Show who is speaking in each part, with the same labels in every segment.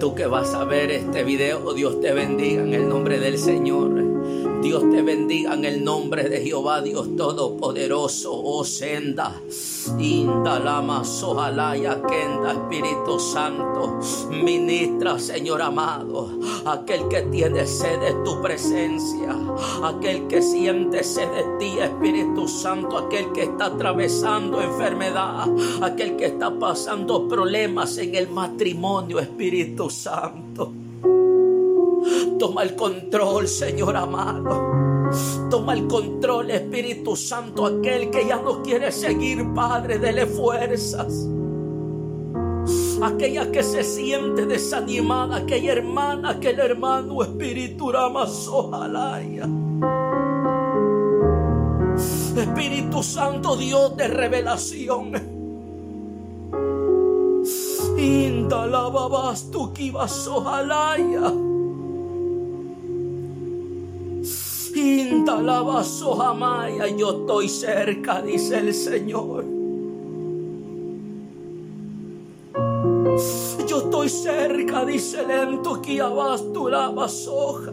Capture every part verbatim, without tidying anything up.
Speaker 1: Tú que vas a ver este video, Dios te bendiga en el nombre del Señor. Dios te bendiga en el nombre de Jehová, Dios Todopoderoso. Oh senda, inda lama sojalaya kenda, Espíritu Santo, ministra, Señor amado, aquel que tiene sed de tu presencia, aquel que siente sed de ti, Espíritu Santo, aquel que está atravesando enfermedad, aquel que está pasando problemas en el matrimonio, Espíritu Santo. Toma el control, Señor amado. Toma el control, Espíritu Santo. Aquel que ya no quiere seguir, Padre, dele fuerzas. Aquella que se siente desanimada, aquella hermana, aquel hermano, Espíritu Ramazojalaya. Espíritu Santo, Dios de revelación. Indalababas tu kibasojalaya. Indalabasojamaya, yo estoy cerca, dice el Señor. Yo estoy cerca, dice el ento kiabastulabasoja.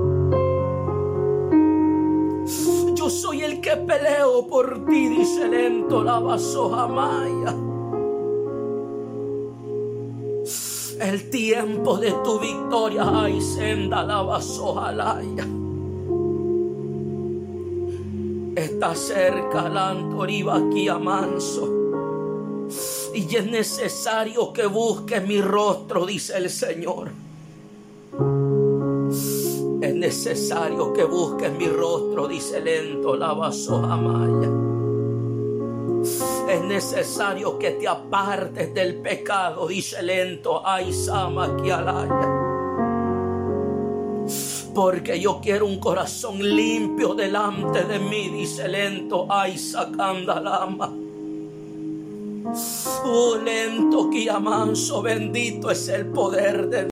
Speaker 1: Yo soy el que peleo por ti, dice el ento labasojamaya. El tiempo de tu victoria, ay, senda labasojalaya. Está cerca la antoriba aquí a manso. Y es necesario que busques mi rostro, dice el Señor. Es necesario que busques mi rostro, dice el ento labasojamaya. Es necesario que te apartes del pecado, dice el ento aizama kialaya. Porque yo quiero un corazón limpio delante de mí, dice el ento aizakandalama. Oh, lento kiamanso, bendito es el poder de Dios.